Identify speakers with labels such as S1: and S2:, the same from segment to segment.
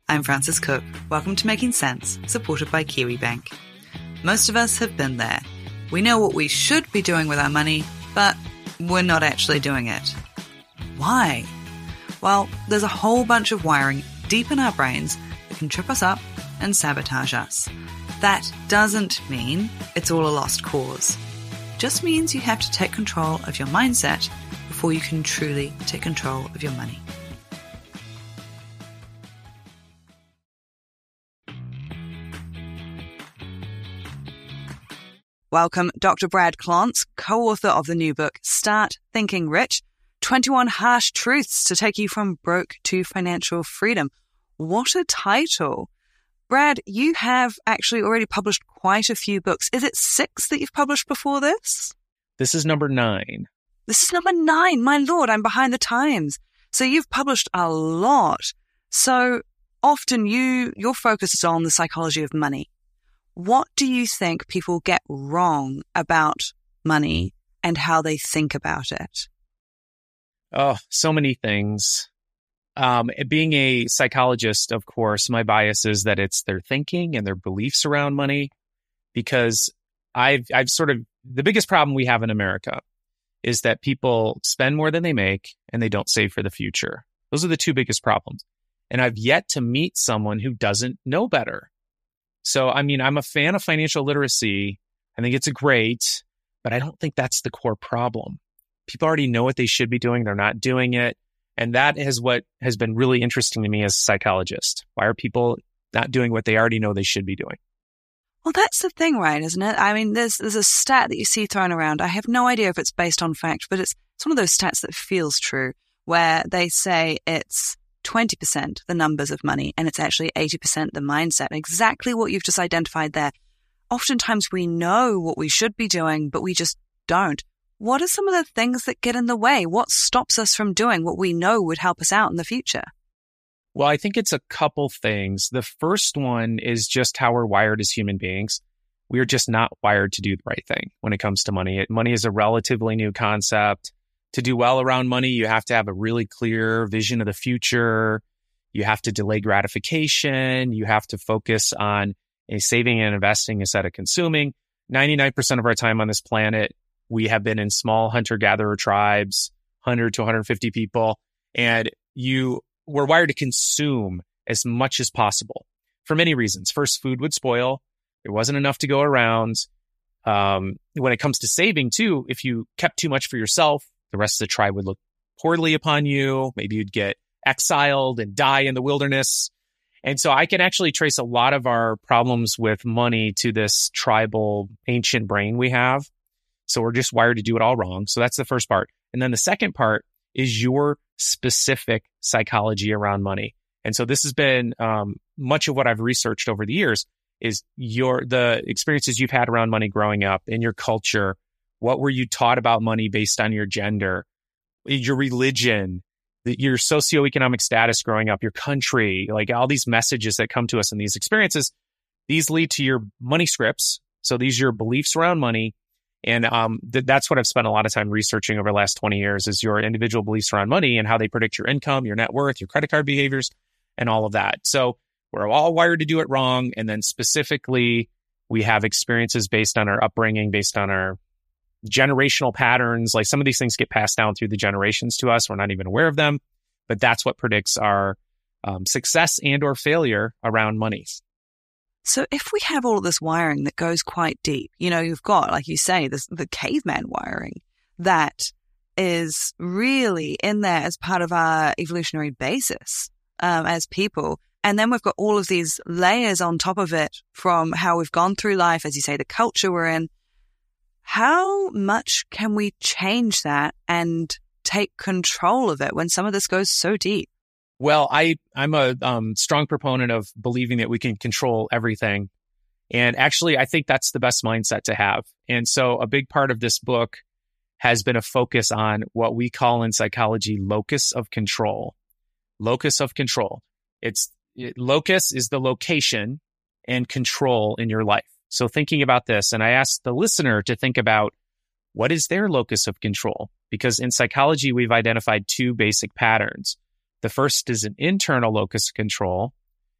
S1: I'm Frances Cook. Welcome to Making Sense, supported by KiwiBank. Most of us have been there. We know what we should be doing with our money, but we're not actually doing it. Why? Well, there's a whole bunch of wiring deep in our brains that can trip us up and sabotage us. That doesn't mean it's all a lost cause. It just means you have to take control of your mindset before you can truly take control of your money. Welcome, Dr. Brad Klontz, co-author of the new book, Start Thinking Rich, 21 Harsh Truths to Take You from Broke to Financial Freedom. What a title. Brad, you have actually already published quite a few books. Is it 6 that you've published before this?
S2: This is number 9.
S1: This is number 9. My Lord, I'm behind the times. So you've published a lot. So often your focus is on the psychology of money. What do you think people get wrong about money and how they think about it?
S2: Oh, so many things. Being a psychologist, of course, my bias is that it's their thinking and their beliefs around money, because I've sort of, the biggest problem we have in America is that people spend more than they make and they don't save for the future. Those are the 2 biggest problems. And I've yet to meet someone who doesn't know better. So, I mean, I'm a fan of financial literacy. I think it's great, but I don't think that's the core problem. People already know what they should be doing. They're not doing it. And that is what has been really interesting to me as a psychologist. Why are people not doing what they already know they should be doing?
S1: Well, that's the thing, right, isn't it? I mean, there's a stat that you see thrown around. I have no idea if it's based on fact, but it's one of those stats that feels true, where they say it's 20% the numbers of money, and it's actually 80% the mindset. Exactly what you've just identified there. Oftentimes we know what we should be doing, but we just don't. What are some of the things that get in the way? What stops us from doing what we know would help us out in the future?
S2: Well, I think it's a couple things. The first one is just how we're wired as human beings. We're just not wired to do the right thing when it comes to money. Money is a relatively new concept. To do well around money, you have to have a really clear vision of the future. You have to delay gratification. You have to focus on saving and investing instead of consuming. 99% of our time on this planet, we have been in small hunter-gatherer tribes, 100 to 150 people, and we're wired to consume as much as possible for many reasons. First, food would spoil. There wasn't enough to go around. When it comes to saving, too, if you kept too much for yourself, the rest of the tribe would look poorly upon you. Maybe you'd get exiled and die in the wilderness. And so I can actually trace a lot of our problems with money to this tribal ancient brain we have. So we're just wired to do it all wrong. So that's the first part. And then the second part is your specific psychology around money. And so this has been much of what I've researched over the years is the experiences you've had around money growing up in your culture. What were you taught about money based on your gender, your religion, your socioeconomic status growing up, your country, like all these messages that come to us in these experiences, these lead to your money scripts. So these are your beliefs around money. And that's what I've spent a lot of time researching over the last 20 years is your individual beliefs around money and how they predict your income, your net worth, your credit card behaviors, and all of that. So we're all wired to do it wrong. And then specifically, we have experiences based on our upbringing, based on our generational patterns. Like some of these things get passed down through the generations to us. We're not even aware of them, but that's what predicts our success and or failure around money.
S1: So if we have all of this wiring that goes quite deep, you've got, like you say, the caveman wiring that is really in there as part of our evolutionary basis as people. And then we've got all of these layers on top of it from how we've gone through life, as you say, the culture we're in. How much can we change that and take control of it when some of this goes so deep?
S2: Well, I'm a strong proponent of believing that we can control everything. And actually, I think that's the best mindset to have. And so a big part of this book has been a focus on what we call in psychology locus of control. Locus of control. Locus is the location and control in your life. So thinking about this, and I asked the listener to think about what is their locus of control? Because in psychology, we've identified 2 basic patterns. The first is an internal locus of control,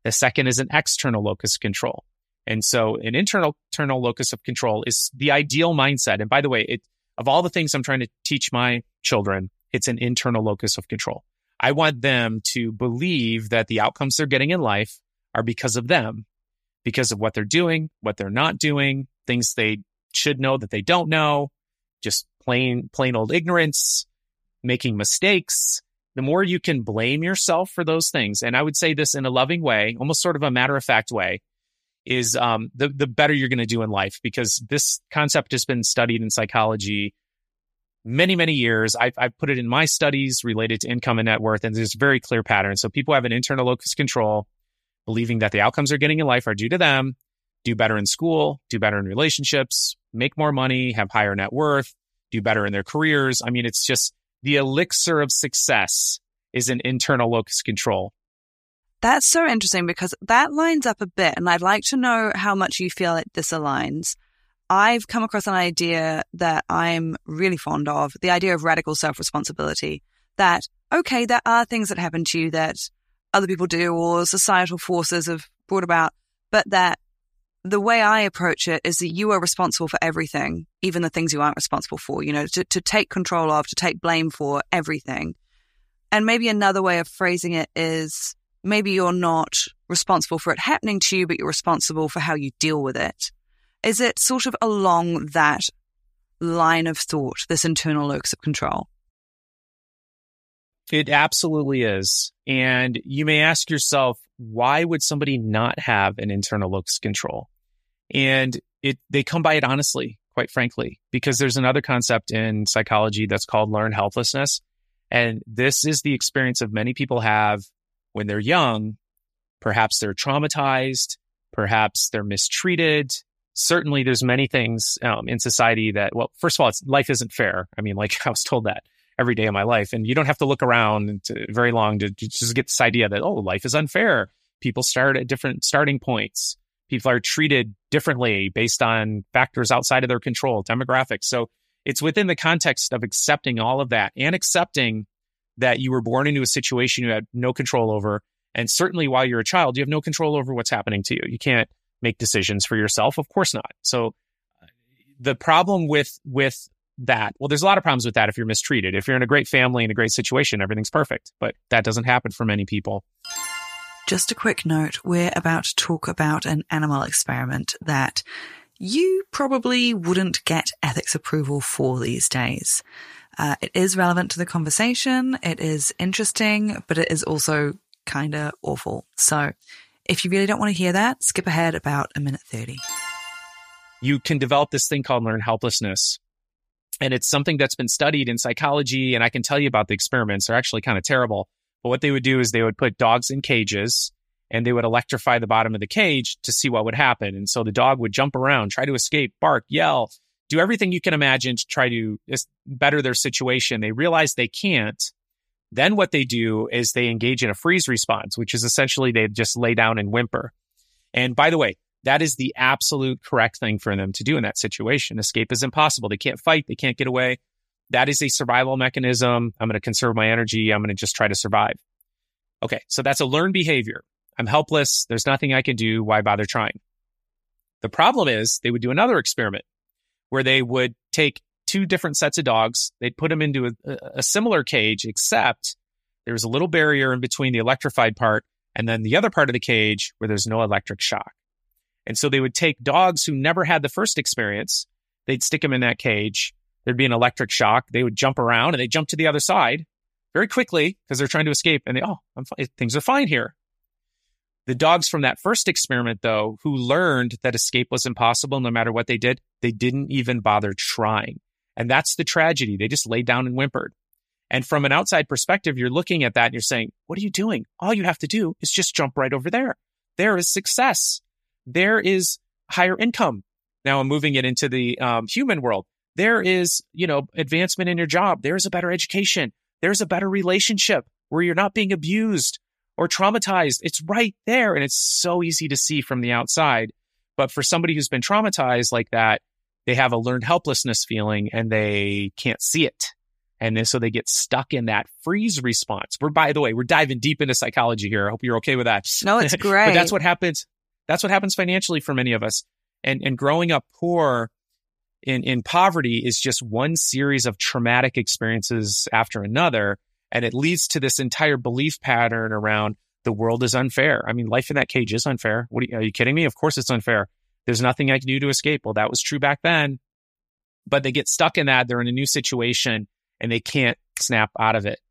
S2: The second is an external locus of control. And so an internal locus of control is the ideal mindset. And by the way, of all the things I'm trying to teach my children, it's an internal locus of control. I want them to believe that the outcomes they're getting in life are because of them, because of what they're doing, what they're not doing, things they should know that they don't know, just plain old ignorance, making mistakes. The more you can blame yourself for those things, and I would say this in a loving way, almost sort of a matter-of-fact way, is the better you're going to do in life, because this concept has been studied in psychology many, many years. I've put it in my studies related to income and net worth, and there's a very clear pattern. So people have an internal locus of control, believing that the outcomes they're getting in life are due to them, do better in school, do better in relationships, make more money, have higher net worth, do better in their careers. I mean, it's just the elixir of success is an internal locus of control.
S1: That's so interesting, because that lines up a bit, and I'd like to know how much you feel like this aligns. I've come across an idea that I'm really fond of, the idea of radical self-responsibility, that, okay, there are things that happen to you that other people do or societal forces have brought about, but that the way I approach it is that you are responsible for everything, even the things you aren't responsible for, to take control of, to take blame for everything. And maybe another way of phrasing it is, maybe you're not responsible for it happening to you, but you're responsible for how you deal with it. Is it sort of along that line of thought, this internal locus of control?
S2: It absolutely is. And you may ask yourself, why would somebody not have an internal locus of control? And they come by it honestly, quite frankly, because there's another concept in psychology that's called learned helplessness. And this is the experience of many people have when they're young. Perhaps they're traumatized, perhaps they're mistreated. Certainly there's many things in society that, well, first of all, life isn't fair. I mean, like, I was told that every day of my life, and you don't have to look around very long to just get this idea that, oh, life is unfair. People start at different starting points. People are treated differently based on factors outside of their control, demographics. So it's within the context of accepting all of that and accepting that you were born into a situation you had no control over. And certainly while you're a child, you have no control over what's happening to you. You can't make decisions for yourself. Of course not. So the problem with that, well, there's a lot of problems with that if you're mistreated. If you're in a great family, in a great situation, everything's perfect. But that doesn't happen for many people.
S1: Just a quick note, we're about to talk about an animal experiment that you probably wouldn't get ethics approval for these days. It is relevant to the conversation, it is interesting, but it is also kind of awful. So if you really don't want to hear that, skip ahead about a minute 30.
S2: You can develop this thing called learned helplessness. And it's something that's been studied in psychology, and I can tell you about the experiments. They're actually kind of terrible. But what they would do is they would put dogs in cages, and they would electrify the bottom of the cage to see what would happen. And so the dog would jump around, try to escape, bark, yell, do everything you can imagine to try to better their situation. They realize they can't. Then what they do is they engage in a freeze response, which is essentially they just lay down and whimper. And by the way, that is the absolute correct thing for them to do in that situation. Escape is impossible. They can't fight. They can't get away. That is a survival mechanism. I'm going to conserve my energy. I'm going to just try to survive. Okay, so that's a learned behavior. I'm helpless. There's nothing I can do. Why bother trying? The problem is they would do another experiment where they would take two different sets of dogs. They'd put them into a similar cage, except there's a little barrier in between the electrified part and then the other part of the cage where there's no electric shock. And so they would take dogs who never had the first experience. They'd stick them in that cage. There'd be an electric shock. They would jump around and they'd jump to the other side very quickly because they're trying to escape. And I'm fine. Things are fine here. The dogs from that first experiment, though, who learned that escape was impossible no matter what they did, they didn't even bother trying. And that's the tragedy. They just laid down and whimpered. And from an outside perspective, you're looking at that and you're saying, what are you doing? All you have to do is just jump right over there. There is success. There is higher income. Now I'm moving it into the human world. There is, advancement in your job. There's a better education. There's a better relationship where you're not being abused or traumatized. It's right there. And it's so easy to see from the outside. But for somebody who's been traumatized like that, they have a learned helplessness feeling and they can't see it. And then so they get stuck in that freeze response. By the way, we're diving deep into psychology here. I hope you're okay with that.
S1: No, it's great.
S2: But that's what happens. That's what happens financially for many of us. And growing up poor in poverty is just one series of traumatic experiences after another. And it leads to this entire belief pattern around the world is unfair. I mean, life in that cage is unfair. Are you kidding me? Of course it's unfair. There's nothing I can do to escape. Well, that was true back then. But they get stuck in that. They're in a new situation and they can't snap out of it.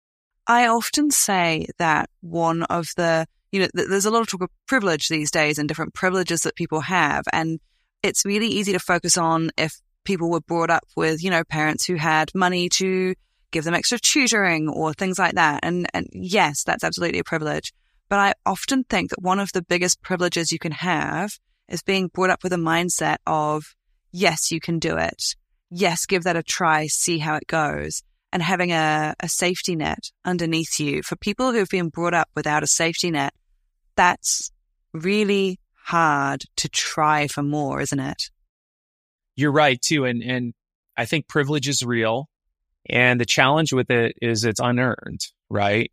S1: I often say that one of the, there's a lot of talk of privilege these days and different privileges that people have. And it's really easy to focus on if people were brought up with, parents who had money to give them extra tutoring or things like that. And yes, that's absolutely a privilege. But I often think that one of the biggest privileges you can have is being brought up with a mindset of, yes, you can do it. Yes, give that a try, see how it goes. And having a safety net underneath you. For people who've been brought up without a safety net, that's really hard to try for more, isn't it?
S2: You're right, too. And I think privilege is real. And the challenge with it is it's unearned, right?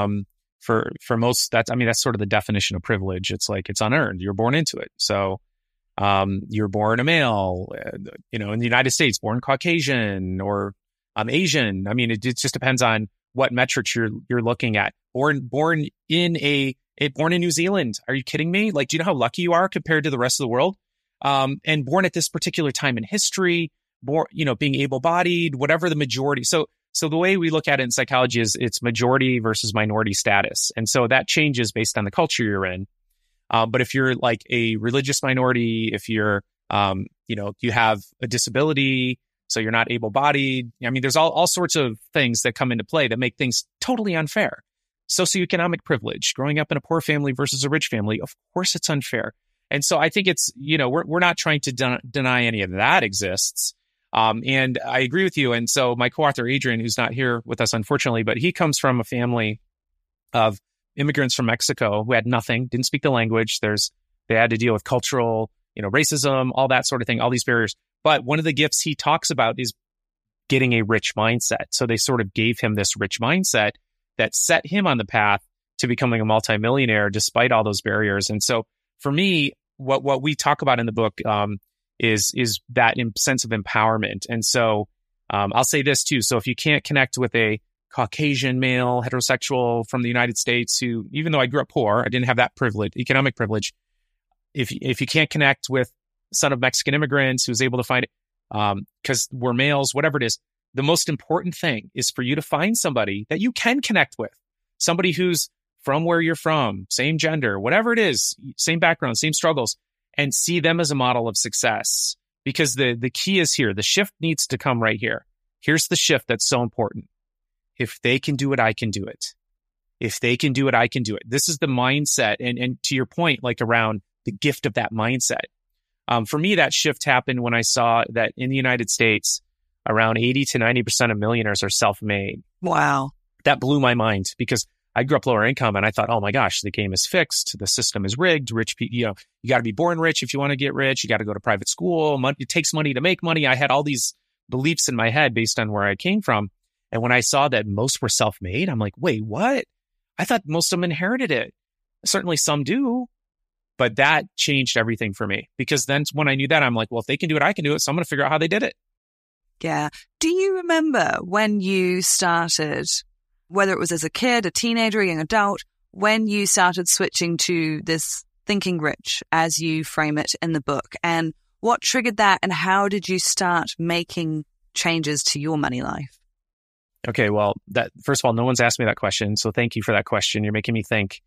S2: For most, that's sort of the definition of privilege. It's like it's unearned. You're born into it. So you're born a male, in the United States, born Caucasian or Asian. I mean, it just depends on what metrics you're looking at. Born in New Zealand. Are you kidding me? Like, do you know how lucky you are compared to the rest of the world? And born at this particular time in history, being able-bodied, whatever the majority. So the way we look at it in psychology is it's majority versus minority status. And so that changes based on the culture you're in. But if you're like a religious minority, if you're, you have a disability, so you're not able-bodied. I mean, there's all sorts of things that come into play that make things totally unfair. Socioeconomic privilege, growing up in a poor family versus a rich family, of course it's unfair. And so I think it's, we're not trying to deny any of that exists. And I agree with you. And so my co-author, Adrian, who's not here with us, unfortunately, but he comes from a family of immigrants from Mexico who had nothing, didn't speak the language. They had to deal with cultural, racism, all that sort of thing, all these barriers. But one of the gifts he talks about is getting a rich mindset. So they sort of gave him this rich mindset that set him on the path to becoming a multimillionaire despite all those barriers. And so for me, what we talk about in the book is that sense of empowerment. And so I'll say this too. So if you can't connect with a Caucasian male, heterosexual from the United States who, even though I grew up poor, I didn't have that privilege, economic privilege. If you can't connect with son of Mexican immigrants who's able to find it, because we're males, whatever it is, the most important thing is for you to find somebody that you can connect with, somebody who's from where you're from, same gender, whatever it is, same background, same struggles, and see them as a model of success. Because the key is here. The shift needs to come right here. Here's the shift that's so important. If they can do it, I can do it. If they can do it, I can do it. This is the mindset. And to your point, like around the gift of that mindset. For me, that shift happened when I saw that in the United States, around 80 to 90% of millionaires are self-made.
S1: Wow. That
S2: blew my mind because I grew up lower income and I thought, oh my gosh, the game is fixed. The system is rigged. Rich people, you got to be born rich if you want to get rich. You got to go to private school. It takes money to make money. I had all these beliefs in my head based on where I came from. And when I saw that most were self-made, I'm like, wait, what? I thought most of them inherited it. Certainly some do. But that changed everything for me because then when I knew that, I'm like, well, if they can do it, I can do it. So I'm going to figure out how they did it.
S1: Yeah. Do you remember when you started, whether it was as a kid, a teenager, a young adult, when you started switching to this thinking rich as you frame it in the book? And what triggered that? And how did you start making changes to your money life?
S2: Okay. Well, first of all, no one's asked me that question. So thank you for that question. You're making me think.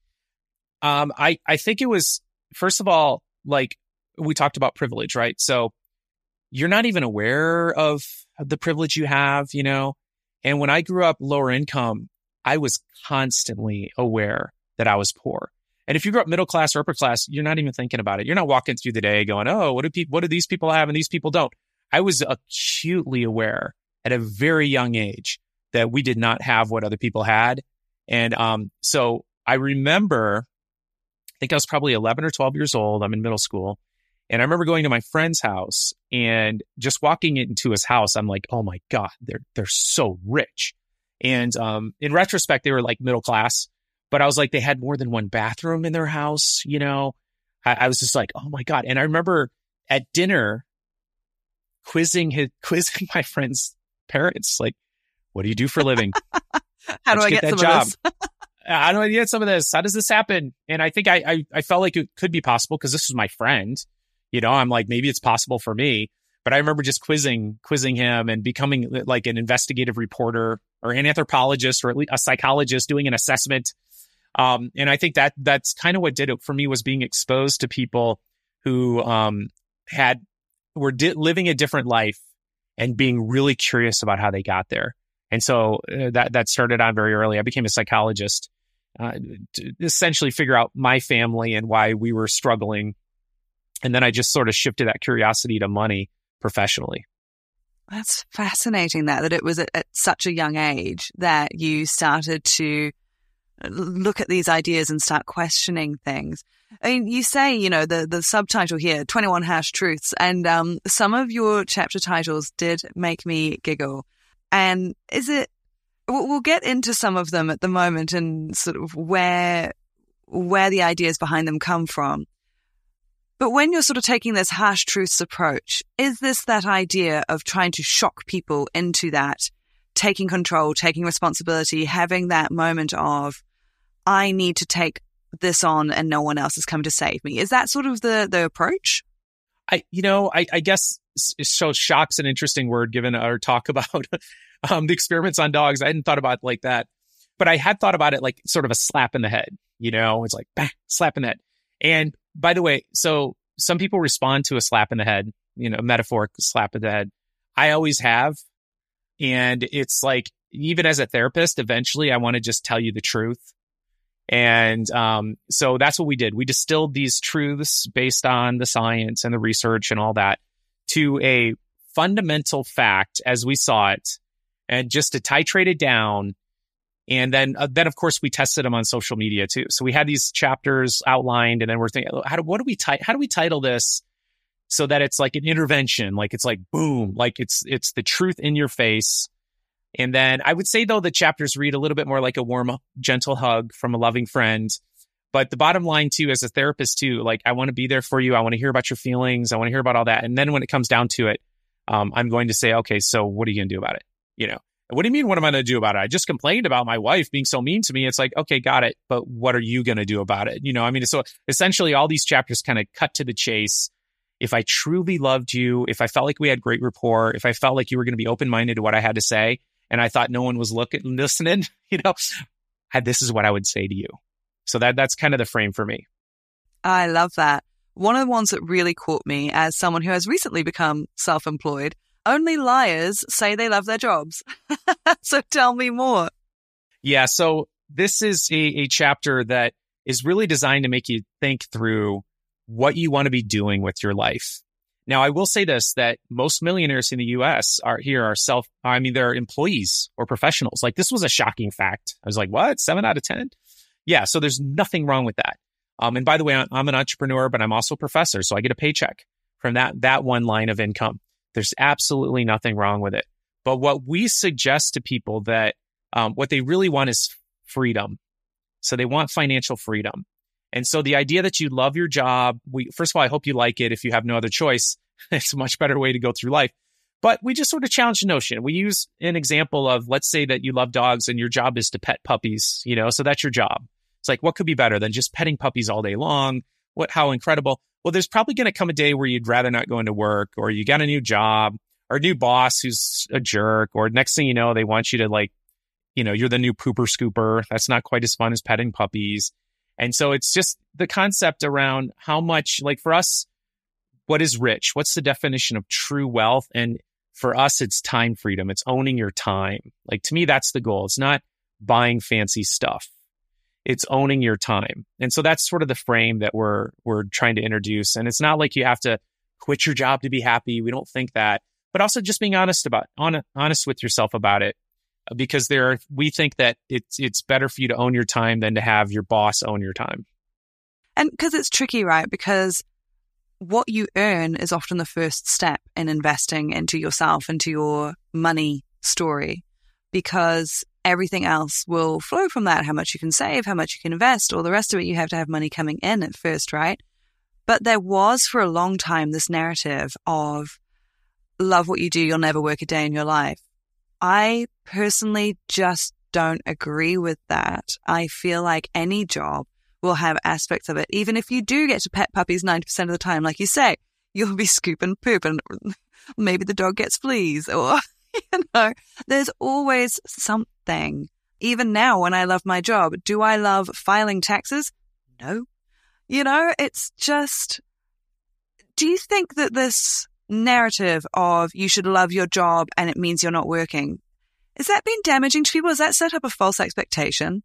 S2: I think it was, first of all, like we talked about privilege, right? So you're not even aware of the privilege you have, And when I grew up lower income, I was constantly aware that I was poor. And if you grew up middle class or upper class, you're not even thinking about it. You're not walking through the day going, oh, what do these people have and these people don't? I was acutely aware at a very young age that we did not have what other people had. And so I remember, I think I was probably 11 or 12 years old. I'm in middle school. And I remember going to my friend's house and just walking into his house. I'm like, oh my God, they're so rich. And in retrospect, they were like middle class, but I was like, they had more than one bathroom in their house. I was just like, oh my God. And I remember at dinner quizzing my friend's parents, like, what do you do for a living?
S1: How do I get some of this?
S2: How do I get some of this? How does this happen? And I think I felt like it could be possible because this was my friend. I'm like, maybe it's possible for me. But I remember just quizzing him and becoming like an investigative reporter or an anthropologist or at least a psychologist doing an assessment. And I think that's kind of what did it for me, was being exposed to people who were living a different life and being really curious about how they got there. And so that started on very early. I became a psychologist to essentially figure out my family and why we were struggling. And then I just sort of shifted that curiosity to money professionally.
S1: That's fascinating that it was at such a young age that you started to look at these ideas and start questioning things. I mean, you say, the subtitle here, 21 Harsh Truths, and some of your chapter titles did make me giggle. And we'll get into some of them at the moment and sort of where the ideas behind them come from. But when you're sort of taking this harsh truths approach, is this that idea of trying to shock people into that, taking control, taking responsibility, having that moment of, I need to take this on and no one else is coming to save me? Is that sort of the approach?
S2: I guess so. Shock's an interesting word given our talk about the experiments on dogs. I hadn't thought about it like that, but I had thought about it like sort of a slap in the head. It's like bang, slap in the head. And by the way, so some people respond to a slap in the head, a metaphoric slap in the head. I always have. And it's like, even as a therapist, eventually I want to just tell you the truth. And so that's what we did. We distilled these truths based on the science and the research and all that to a fundamental fact as we saw it, and just to titrate it down. And then of course, we tested them on social media too. So we had these chapters outlined, and then we're thinking, how do we title this so that it's like an intervention, like it's like boom, like it's the truth in your face. And then I would say, though, the chapters read a little bit more like a warm, gentle hug from a loving friend. But the bottom line, too, as a therapist, too, like, I want to be there for you. I want to hear about your feelings. I want to hear about all that. And then when it comes down to it, I'm going to say, okay, so what are you going to do about it? What do you mean, what am I going to do about it? I just complained about my wife being so mean to me. It's like, okay, got it. But what are you going to do about it? So essentially all these chapters kind of cut to the chase. If I truly loved you, if I felt like we had great rapport, if I felt like you were going to be open-minded to what I had to say, and I thought no one was listening, this is what I would say to you. So that's kind of the frame for me.
S1: I love that. One of the ones that really caught me as someone who has recently become self-employed, only liars say they love their jobs. So tell me more.
S2: Yeah. So this is a chapter that is really designed to make you think through what you want to be doing with your life. Now, I will say this, that most millionaires in the US they're employees or professionals. Like, this was a shocking fact. I was like, what? 7 out of 10? Yeah. So there's nothing wrong with that. And by the way, I'm an entrepreneur, but I'm also a professor. So I get a paycheck from that one line of income. There's absolutely nothing wrong with it. But what we suggest to people that what they really want is freedom. So they want financial freedom. And so the idea that you love your job, first of all, I hope you like it. If you have no other choice, it's a much better way to go through life. But we just sort of challenge the notion. We use an example of, let's say that you love dogs and your job is to pet puppies, so that's your job. It's like, what could be better than just petting puppies all day long? How incredible. Well, there's probably going to come a day where you'd rather not go into work, or you got a new job, or a new boss who's a jerk, or next thing you know, they want you to you're the new pooper scooper. That's not quite as fun as petting puppies. And so it's just the concept around how much, like, for us, what is rich? What's the definition of true wealth? And for us, it's time freedom. It's owning your time. Like, to me, that's the goal. It's not buying fancy stuff. It's owning your time. And so that's sort of the frame that we're trying to introduce. And it's not like you have to quit your job to be happy. We don't think that, but also just being honest with yourself about it. Because we think that it's better for you to own your time than to have your boss own your time.
S1: And because it's tricky, right? Because what you earn is often the first step in investing into yourself, into your money story, because everything else will flow from that. How much you can save, how much you can invest, all the rest of it, you have to have money coming in at first, right? But there was for a long time this narrative of love what you do, you'll never work a day in your life. I personally just don't agree with that. I feel like any job will have aspects of it. Even if you do get to pet puppies 90% of the time, like you say, you'll be scooping poop and maybe the dog gets fleas or, there's always something. Even now when I love my job, do I love filing taxes? No. It's just, do you think that this narrative of you should love your job and it means you're not working, is that been damaging to people? Has that set up a false expectation?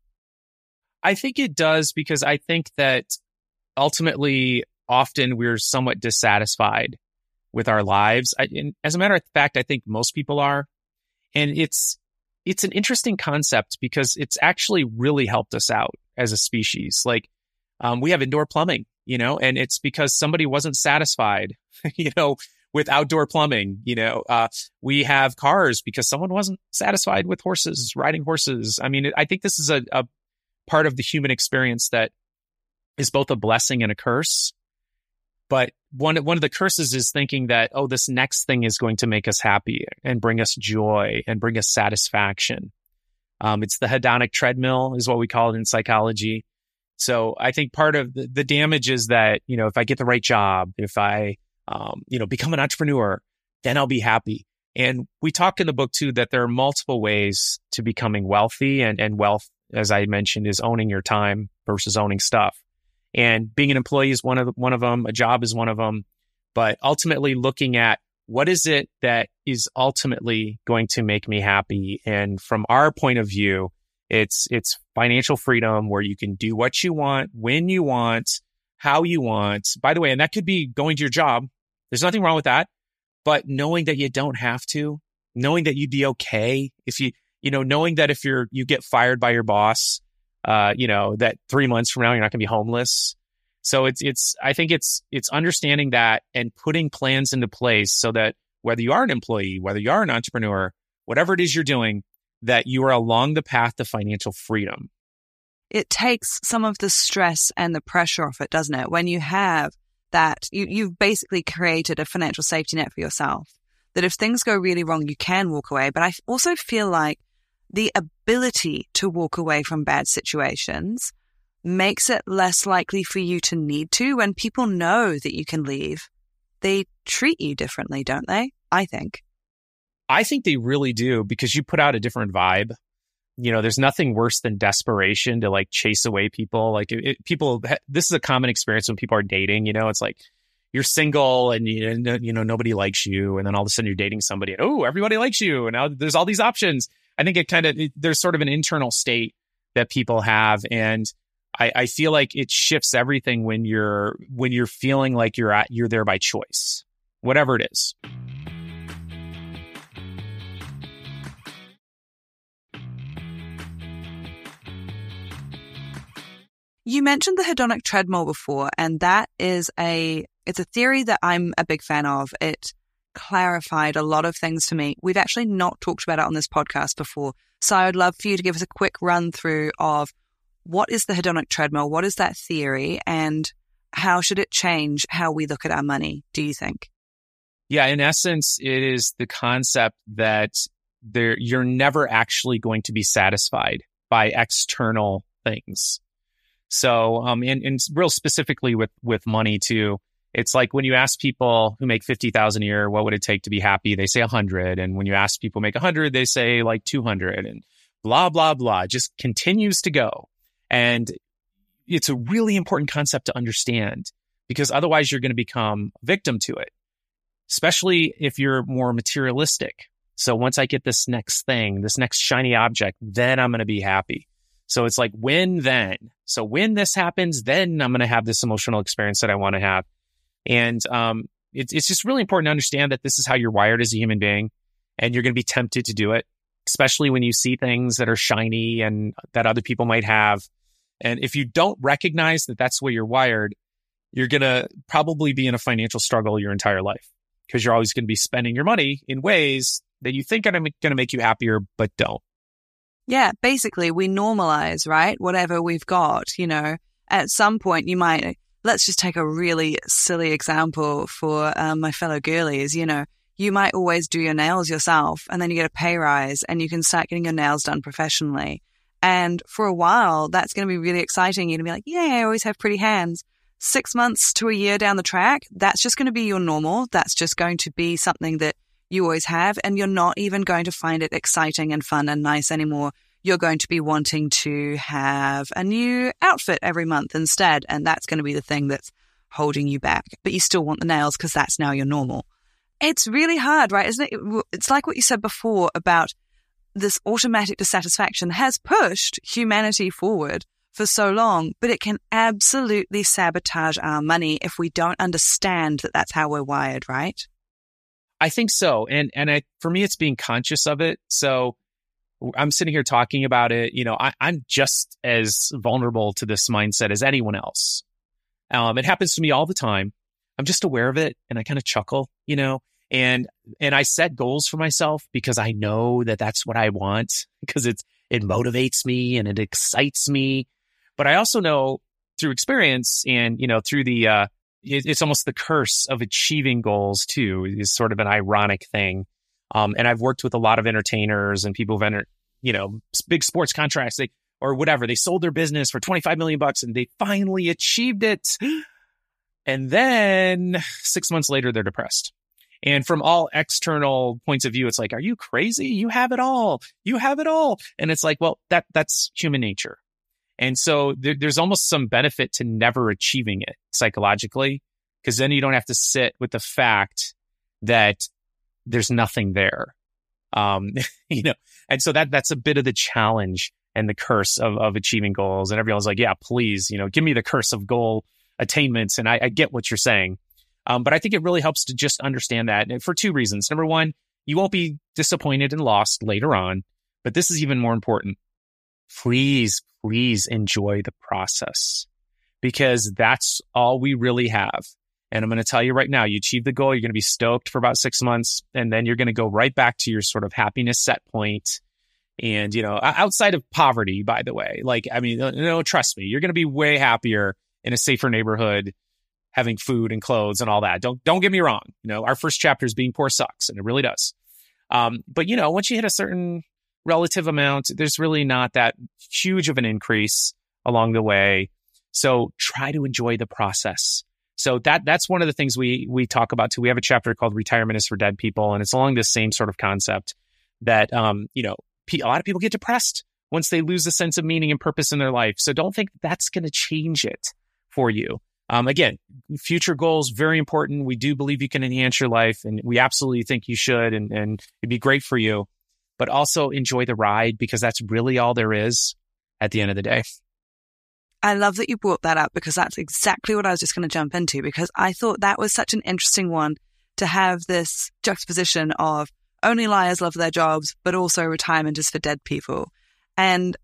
S2: I think it does, because I think that ultimately, often we're somewhat dissatisfied with our lives. And as a matter of fact, I think most people are. And it's an interesting concept because it's actually really helped us out as a species. Like, we have indoor plumbing, and it's because somebody wasn't satisfied, with outdoor plumbing. We have cars because someone wasn't satisfied with horses, riding horses. I mean, I think this is a part of the human experience that is both a blessing and a curse. But one of the curses is thinking that, this next thing is going to make us happy and bring us joy and bring us satisfaction. It's the hedonic treadmill is what we call it in psychology. So I think part of the damage is that, if I get the right job, if I, become an entrepreneur, then I'll be happy. And we talk in the book too, that there are multiple ways to becoming wealthy, and wealth, as I mentioned, is owning your time versus owning stuff. And being an employee is one of them. A job is one of them. But ultimately looking at what is it that is ultimately going to make me happy. And from our point of view, it's financial freedom, where you can do what you want, when you want, how you want. By the way, and that could be going to your job. There's nothing wrong with that. But knowing that you don't have to, knowing that you'd be okay if knowing that if you get fired by your boss, that 3 months from now, you're not going to be homeless. So I think it's understanding that and putting plans into place so that whether you are an employee, whether you are an entrepreneur, whatever it is you're doing, that you are along the path to financial freedom.
S1: It takes some of the stress and the pressure off it, doesn't it? When you have that, you've basically created a financial safety net for yourself, that if things go really wrong, you can walk away. But I also feel like the ability to walk away from bad situations makes it less likely for you to need to. When people know that you can leave, they treat you differently, don't they? I think they really do, because you put out a different vibe. There's nothing worse than desperation to chase away people. This is a common experience when people are dating. It's like you're single and nobody likes you, and then all of a sudden you're dating somebody and everybody likes you, and now there's all these options. I think there's sort of an internal state that people have, and I feel like it shifts everything when you're feeling like you're there by choice, whatever it is. You mentioned the hedonic treadmill before, and that is it's a theory that I'm a big fan of. It clarified a lot of things to me. We've actually not talked about it on this podcast before. So I would love for you to give us a quick run through of what is the hedonic treadmill? What is that theory? And how should it change how we look at our money, do you think?
S2: Yeah, in essence, it is the concept that you're never actually going to be satisfied by external things. So, and real specifically with money too, it's like when you ask people who make $50,000 a year, what would it take to be happy? They say 100. And when you ask people who make 100, they say 200, and blah, blah, blah, just continues to go. And it's a really important concept to understand, because otherwise you're going to become a victim to it, especially if you're more materialistic. So once I get this next thing, this next shiny object, then I'm going to be happy. So it's like then. So when this happens, then I'm going to have this emotional experience that I want to have. And it's just really important to understand that this is how you're wired as a human being, and you're going to be tempted to do it, especially when you see things that are shiny and that other people might have. And if you don't recognize that that's the way you're wired, you're going to probably be in a financial struggle your entire life because you're always going to be spending your money in ways that you think are going to make you happier, but don't.
S1: Yeah, basically we normalize, right? Whatever we've got, at some point you might, let's just take a really silly example for my fellow girlies, you might always do your nails yourself and then you get a pay rise and you can start getting your nails done professionally. And for a while, that's going to be really exciting. You're going to be like, yeah, I always have pretty hands. 6 months to a year down the track, that's just going to be your normal. That's just going to be something that you always have. And you're not even going to find it exciting and fun and nice anymore. You're going to be wanting to have a new outfit every month instead. And that's going to be the thing that's holding you back. But you still want the nails because that's now your normal. It's really hard, right? Isn't it? It's like what you said before about this automatic dissatisfaction has pushed humanity forward for so long, but it can absolutely sabotage our money if we don't understand that that's how we're wired, right?
S2: I think so. And for me, it's being conscious of it. So I'm sitting here talking about it. I'm just as vulnerable to this mindset as anyone else. It happens to me all the time. I'm just aware of it and I kind of chuckle, and I set goals for myself because I know that that's what I want because it motivates me and it excites me. But I also know through experience and, through the, it's almost the curse of achieving goals too is sort of an ironic thing. And I've worked with a lot of entertainers and people who've big sports contracts, or whatever. They sold their business for $25 million and they finally achieved it. And then 6 months later, they're depressed. And from all external points of view, it's like, are you crazy? You have it all. You have it all. And it's like, well, that's human nature. And so there's almost some benefit to never achieving it psychologically, because then you don't have to sit with the fact that there's nothing there. And so that's a bit of the challenge and the curse of achieving goals. And everyone's like, yeah, please, give me the curse of goal attainments. And I get what you're saying. But I think it really helps to just understand that for two reasons. Number one, you won't be disappointed and lost later on, but this is even more important. Please enjoy the process because that's all we really have. And I'm going to tell you right now, you achieve the goal, you're going to be stoked for about 6 months, and then you're going to go right back to your sort of happiness set point. And, outside of poverty, by the way, trust me, you're going to be way happier in a safer neighborhood, having food and clothes and all that. Don't get me wrong. Our first chapter is being poor sucks, and it really does. But once you hit a certain relative amount, there's really not that huge of an increase along the way. So try to enjoy the process. So that's one of the things we talk about too. We have a chapter called Retirement is for Dead People, and it's along this same sort of concept that, a lot of people get depressed once they lose a sense of meaning and purpose in their life. So don't think that's going to change it for you. Again, future goals, very important. We do believe you can enhance your life, and we absolutely think you should, and it'd be great for you. But also enjoy the ride because that's really all there is at the end of the day.
S1: I love that you brought that up because that's exactly what I was just going to jump into, because I thought that was such an interesting one to have this juxtaposition of only liars love their jobs, but also retirement is for dead people. And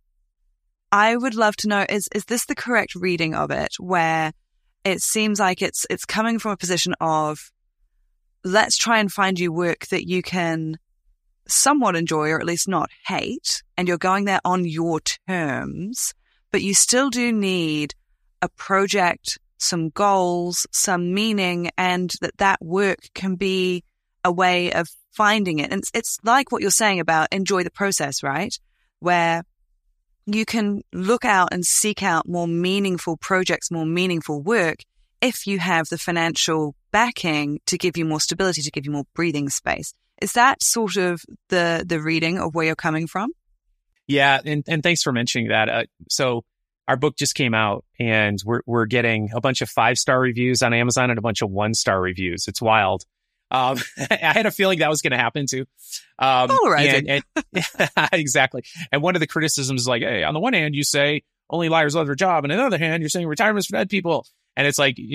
S1: I would love to know, is this the correct reading of it, where it seems like it's coming from a position of, let's try and find you work that you can somewhat enjoy or at least not hate, and you're going there on your terms, but you still do need a project, some goals, some meaning, and that work can be a way of finding it. And it's like what you're saying about enjoy the process, right? Where you can look out and seek out more meaningful projects, more meaningful work, if you have the financial backing to give you more stability, to give you more breathing space. Is that sort of the reading of where you're coming from?
S2: Yeah, and thanks for mentioning that. So our book just came out, and we're getting a bunch of 5-star reviews on Amazon and a bunch of 1-star reviews. It's wild. I had a feeling that was going to happen too.
S1: Polarizing.
S2: And exactly. And one of the criticisms is like, hey, on the one hand, you say only liars love their job, and on the other hand, you're saying retirement is for dead people. And it's like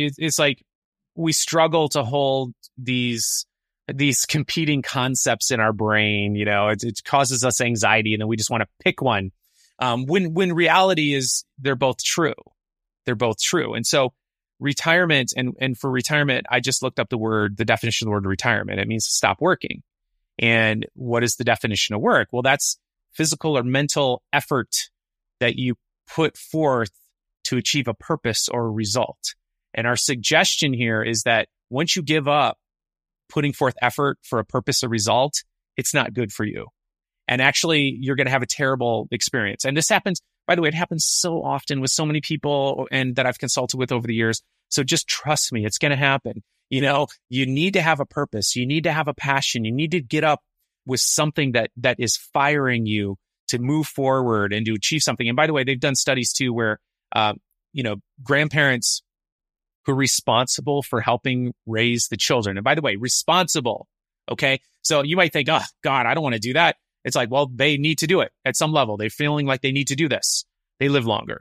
S2: we struggle to hold these competing concepts in our brain. It causes us anxiety, and then we just want to pick one. When reality is they're both true. They're both true. And so retirement, and for retirement, I just looked up the definition of the word retirement. It means to stop working. And what is the definition of work? Well, that's physical or mental effort that you put forth to achieve a purpose or a result. And our suggestion here is that once you give up putting forth effort for a purpose or result, it's not good for you. And actually, you're going to have a terrible experience. And this happens, by the way, it happens so often with so many people and that I've consulted with over the years. So just trust me, it's going to happen. You need to have a purpose. You need to have a passion. You need to get up with something that is firing you to move forward and to achieve something. And by the way, they've done studies too where, grandparents who are responsible for helping raise the children. And by the way, responsible. Okay. So you might think, oh God, I don't want to do that. It's like, well, they need to do it at some level. They're feeling like they need to do this. They live longer.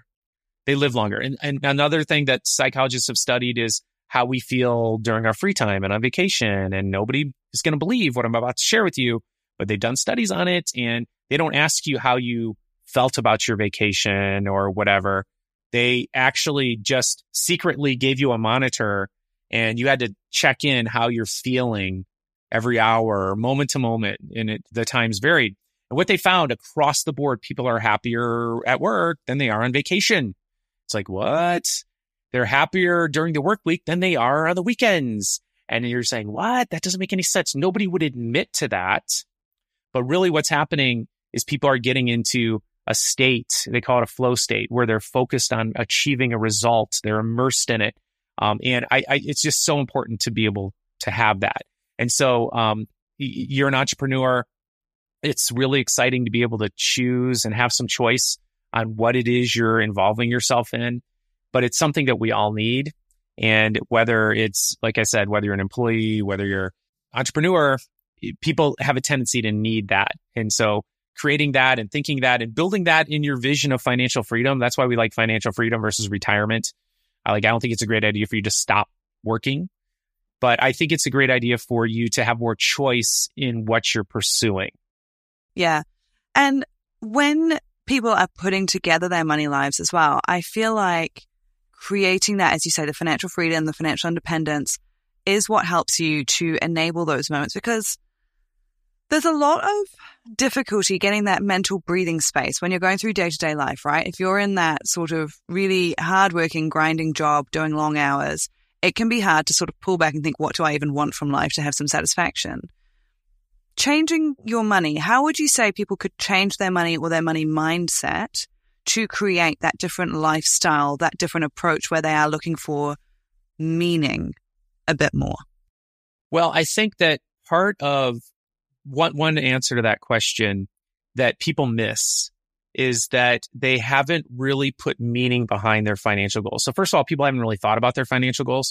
S2: And another thing that psychologists have studied is how we feel during our free time and on vacation. And nobody is going to believe what I'm about to share with you, but they've done studies on it, and they don't ask you how you felt about your vacation or whatever. They actually just secretly gave you a monitor, and you had to check in how you're feeling every hour, moment to moment, and the times varied. And what they found across the board, people are happier at work than they are on vacation. It's like, what? They're happier during the work week than they are on the weekends. And you're saying, what? That doesn't make any sense. Nobody would admit to that. But really what's happening is people are getting into a state, they call it a flow state, where they're focused on achieving a result. They're immersed in it. And it's just so important to be able to have that. And so you're an entrepreneur. It's really exciting to be able to choose and have some choice on what it is you're involving yourself in. But it's something that we all need. And whether it's, like I said, whether you're an employee, whether you're an entrepreneur, people have a tendency to need that. And so creating that and thinking that and building that in your vision of financial freedom, that's why we like financial freedom versus retirement. I don't think it's a great idea for you to stop working. But I think it's a great idea for you to have more choice in what you're pursuing.
S1: Yeah. And when people are putting together their money lives as well, I feel like creating that, as you say, the financial freedom, the financial independence is what helps you to enable those moments, because there's a lot of difficulty getting that mental breathing space when you're going through day-to-day life, right? If you're in that sort of really hardworking, grinding job, doing long hours, it can be hard to sort of pull back and think, what do I even want from life to have some satisfaction? Changing your money, how would you say people could change their money or their money mindset to create that different lifestyle, that different approach where they are looking for meaning a bit more?
S2: Well, I think that part of one answer to that question that people miss is that they haven't really put meaning behind their financial goals. So first of all, people haven't really thought about their financial goals.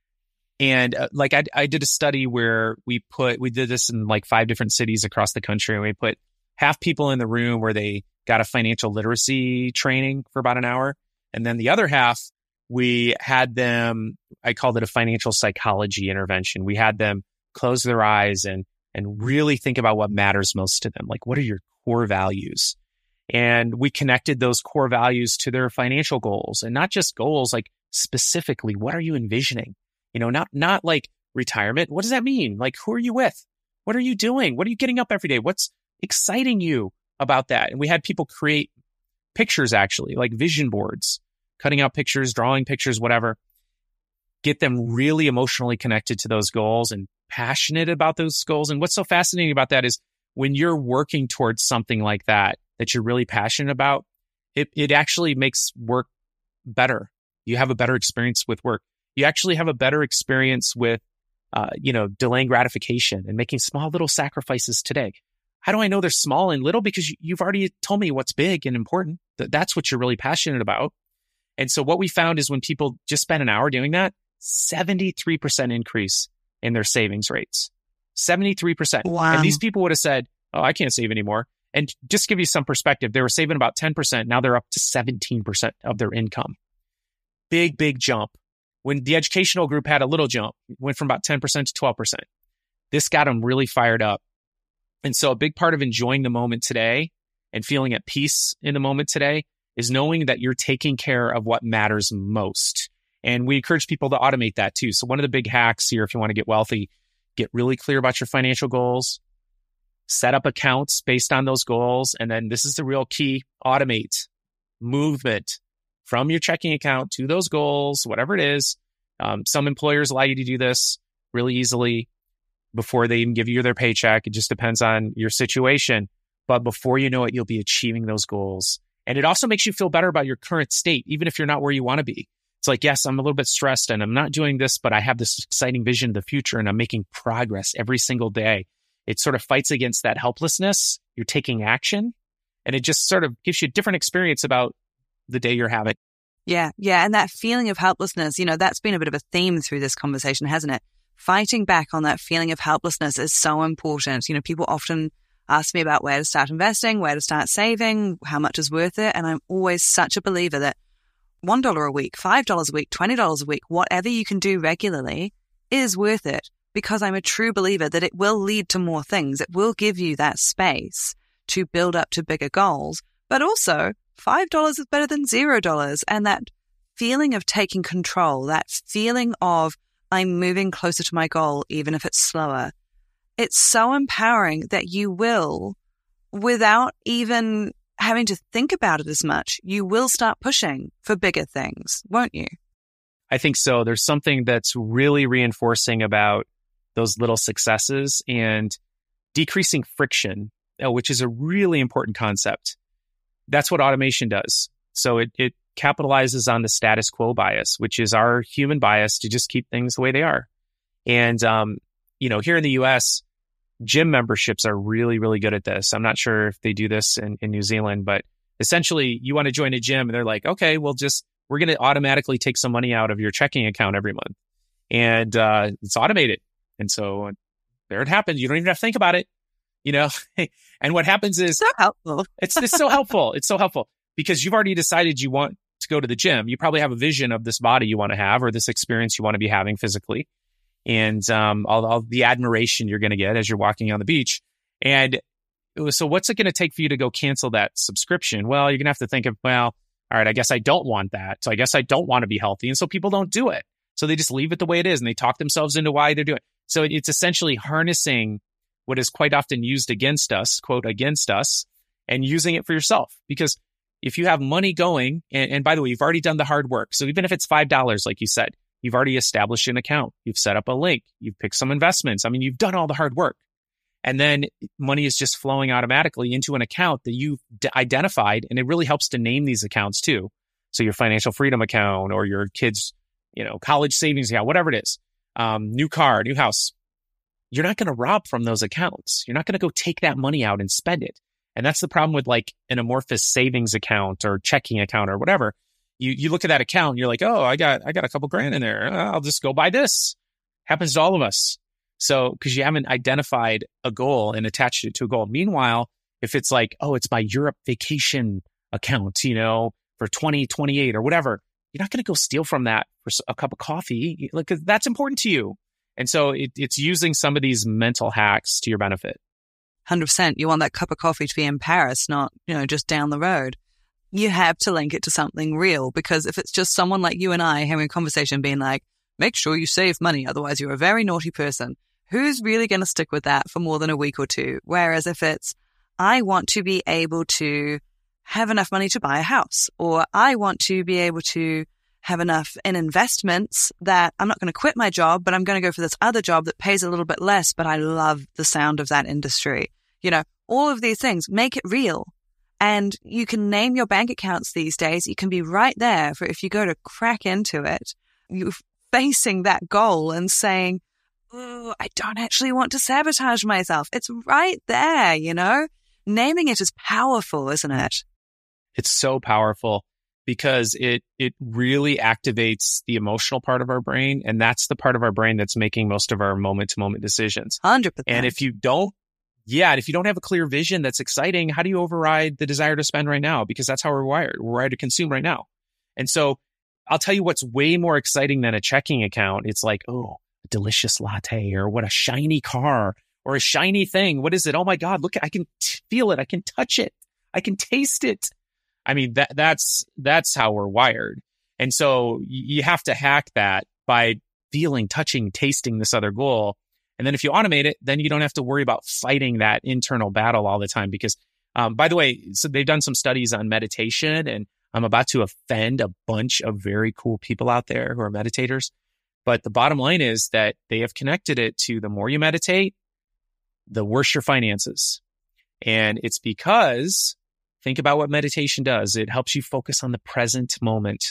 S2: And I did a study where we did this in like 5 different cities across the country, and we put half people in the room where they got a financial literacy training for about an hour. And then the other half, we had them, I called it a financial psychology intervention. We had them close their eyes and really think about what matters most to them. Like, what are your core values? And we connected those core values to their financial goals, and not just goals, like specifically, what are you envisioning? Not like retirement. What does that mean? Like, who are you with? What are you doing? What are you getting up every day? What's exciting you about that? And we had people create pictures, actually, like vision boards, cutting out pictures, drawing pictures, whatever. Get them really emotionally connected to those goals and passionate about those goals. And what's so fascinating about that is when you're working towards something like that you're really passionate about, it actually makes work better. You have a better experience with work. You actually have a better experience with, delaying gratification and making small little sacrifices today. How do I know they're small and little? Because you've already told me what's big and important. That's what you're really passionate about. And so what we found is when people just spend an hour doing that, 73% increase in their savings rates. 73%.
S1: Wow.
S2: And these people would have said, oh, I can't save anymore. And just to give you some perspective, they were saving about 10%. Now they're up to 17% of their income. Big, big jump. When the educational group had a little jump, went from about 10% to 12%. This got them really fired up. And so a big part of enjoying the moment today and feeling at peace in the moment today is knowing that you're taking care of what matters most. And we encourage people to automate that too. So one of the big hacks here, if you want to get wealthy, get really clear about your financial goals, set up accounts based on those goals. And then this is the real key, automate movement from your checking account to those goals, whatever it is. Some employers allow you to do this really easily before they even give you their paycheck. It just depends on your situation. But before you know it, you'll be achieving those goals. And it also makes you feel better about your current state, even if you're not where you want to be. It's like, yes, I'm a little bit stressed and I'm not doing this, but I have this exciting vision of the future and I'm making progress every single day. It sort of fights against that helplessness. You're taking action and it just sort of gives you a different experience about the day you're having.
S1: Yeah. And that feeling of helplessness, that's been a bit of a theme through this conversation, hasn't it? Fighting back on that feeling of helplessness is so important. People often ask me about where to start investing, where to start saving, how much is worth it. And I'm always such a believer that $1 a week, $5 a week, $20 a week, whatever you can do regularly is worth it, because I'm a true believer that it will lead to more things. It will give you that space to build up to bigger goals. But also, $5 is better than $0. And that feeling of taking control, that feeling of I'm moving closer to my goal, even if it's slower, it's so empowering that you will, without even having to think about it as much, you will start pushing for bigger things, won't you?
S2: I think so. There's something that's really reinforcing about those little successes and decreasing friction, which is a really important concept. That's what automation does. So it capitalizes on the status quo bias, which is our human bias to just keep things the way they are. And, here in the US, gym memberships are really, really good at this. I'm not sure if they do this in New Zealand, but essentially you want to join a gym and they're like, okay, we're going to automatically take some money out of your checking account every month. And it's automated. And so there it happens. You don't even have to think about it, And what happens is
S1: so helpful.
S2: It's so helpful. It's so helpful because you've already decided you want to go to the gym. You probably have a vision of this body you want to have or this experience you want to be having physically. And all the admiration you're going to get as you're walking on the beach. And so what's it going to take for you to go cancel that subscription? Well, you're going to have to think of, all right, I guess I don't want that. So I guess I don't want to be healthy. And so people don't do it. So they just leave it the way it is and they talk themselves into why they're doing it. So it's essentially harnessing what is quite often used against us, quote, against us, and using it for yourself. Because if you have money going, and by the way, you've already done the hard work. So even if it's $5, like you said, you've already established an account. You've set up a link. You've picked some investments. I mean, you've done all the hard work. And then money is just flowing automatically into an account that you've identified. And it really helps to name these accounts too. So your financial freedom account or your kids, college savings account, whatever it is, new car, new house. You're not going to rob from those accounts. You're not going to go take that money out and spend it. And that's the problem with like an amorphous savings account or checking account or whatever. You look at that account and you're like, oh, I got a couple grand in there. I'll just go buy this. Happens to all of us. So, because you haven't identified a goal and attached it to a goal. Meanwhile, if it's like, oh, it's my Europe vacation account, for 2028 or whatever, you're not going to go steal from that for a cup of coffee. Like, that's important to you. And so it's using some of these mental hacks to your benefit.
S1: 100%. You want that cup of coffee to be in Paris, not, just down the road. You have to link it to something real, because if it's just someone like you and I having a conversation being like, make sure you save money, otherwise you're a very naughty person, who's really going to stick with that for more than a week or two? Whereas if it's, I want to be able to have enough money to buy a house, or I want to be able to have enough in investments that I'm not going to quit my job, but I'm going to go for this other job that pays a little bit less, but I love the sound of that industry. All of these things, make it real. And you can name your bank accounts these days. You can be right there for if you go to crack into it, you're facing that goal and saying, oh, I don't actually want to sabotage myself. It's right there, Naming it is powerful, isn't it?
S2: It's so powerful because it really activates the emotional part of our brain. And that's the part of our brain that's making most of our moment-to-moment decisions.
S1: 100%.
S2: And if you don't have a clear vision that's exciting, how do you override the desire to spend right now? Because that's how we're wired. We're wired to consume right now. And so I'll tell you what's way more exciting than a checking account. It's like, oh, a delicious latte, or what, a shiny car or a shiny thing. What is it? Oh my God, look, I can feel it. I can touch it. I can taste it. I mean, that's how we're wired. And so you have to hack that by feeling, touching, tasting this other goal. And then if you automate it, then you don't have to worry about fighting that internal battle all the time. Because, by the way, so they've done some studies on meditation, and I'm about to offend a bunch of very cool people out there who are meditators. But the bottom line is that they have connected it to the more you meditate, the worse your finances. And it's because, think about what meditation does. It helps you focus on the present moment,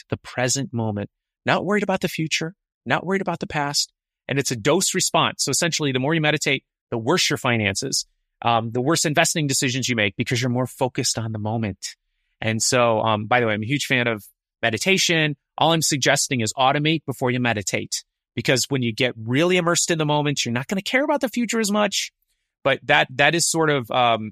S2: not worried about the future, not worried about the past. And it's a dose response. So essentially, the more you meditate, the worse your finances, the worse investing decisions you make because you're more focused on the moment. And so, by the way, I'm a huge fan of meditation. All I'm suggesting is automate before you meditate, because when you get really immersed in the moment, you're not going to care about the future as much. But that is sort of,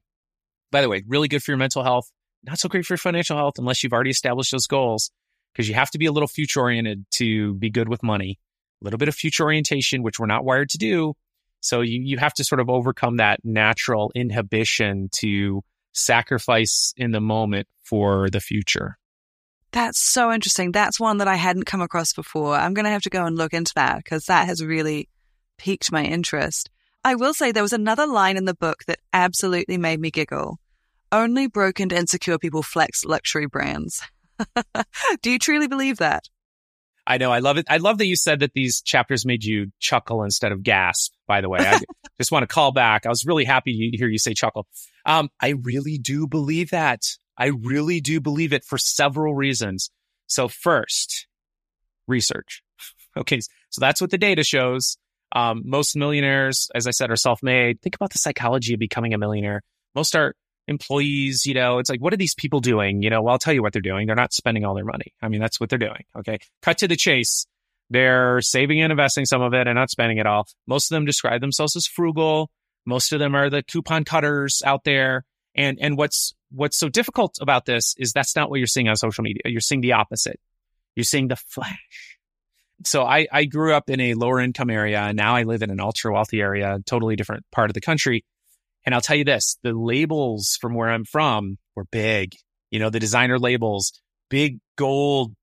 S2: by the way, really good for your mental health, not so great for your financial health unless you've already established those goals, because you have to be a little future oriented to be good with money. A little bit of future orientation, which we're not wired to do. So you have to sort of overcome that natural inhibition to sacrifice in the moment for the future.
S1: That's so interesting. That's one that I hadn't come across before. I'm going to have to go and look into that because that has really piqued my interest. I will say there was another line in the book that absolutely made me giggle. Only broke and insecure people flex luxury brands. Do you truly believe that?
S2: I know. I love it. I love that you said that these chapters made you chuckle instead of gasp, by the way. I just want to call back. I was really happy to hear you say chuckle. I really do believe that. I really do believe it for several reasons. So first, research. Okay. So that's what the data shows. Most millionaires, as I said, are self-made. Think about the psychology of becoming a millionaire. Most are employees, it's like, what are these people doing? Well, I'll tell you what they're doing. They're not spending all their money. I mean, that's what they're doing. Okay. Cut to the chase. They're saving and investing some of it and not spending it all. Most of them describe themselves as frugal. Most of them are the coupon cutters out there. And what's so difficult about this is that's not what you're seeing on social media. You're seeing the opposite. You're seeing the flash. So I grew up in a lower income area, and now I live in an ultra wealthy area, totally different part of the country. And I'll tell you this, the labels from where I'm from were big, the designer labels, big gold,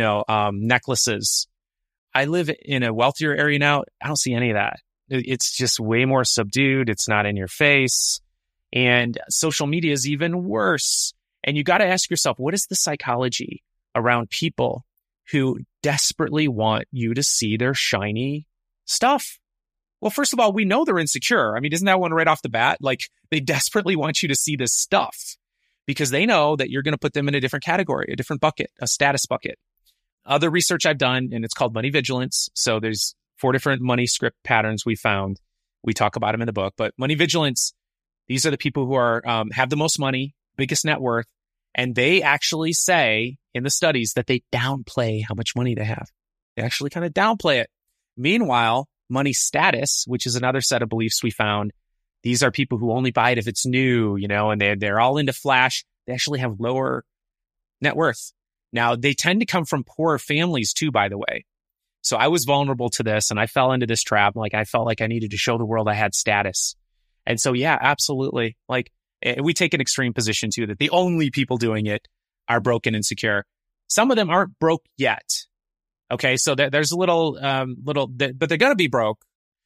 S2: necklaces. I live in a wealthier area now. I don't see any of that. It's just way more subdued. It's not in your face. And social media is even worse. And you got to ask yourself, what is the psychology around people who desperately want you to see their shiny stuff? Well, first of all, we know they're insecure. I mean, isn't that one right off the bat? Like, they desperately want you to see this stuff because they know that you're going to put them in a different category, a different bucket, a status bucket. Other research I've done, and it's called money vigilance. So there's 4 different money script patterns we found. We talk about them in the book, but money vigilance, these are the people who are have the most money, biggest net worth, and they actually say in the studies that they downplay how much money they have. They actually kind of downplay it. Meanwhile, money status, which is another set of beliefs we found, these are people who only buy it if it's new, and they're all into flash. They actually have lower net worth. Now, they tend to come from poorer families too, by the way. So I was vulnerable to this and I fell into this trap. Like, I felt like I needed to show the world I had status. And so, yeah, absolutely. Like, we take an extreme position too, that the only people doing it are broke and insecure. Some of them aren't broke yet. Okay. So there's a little, but they're going to be broke.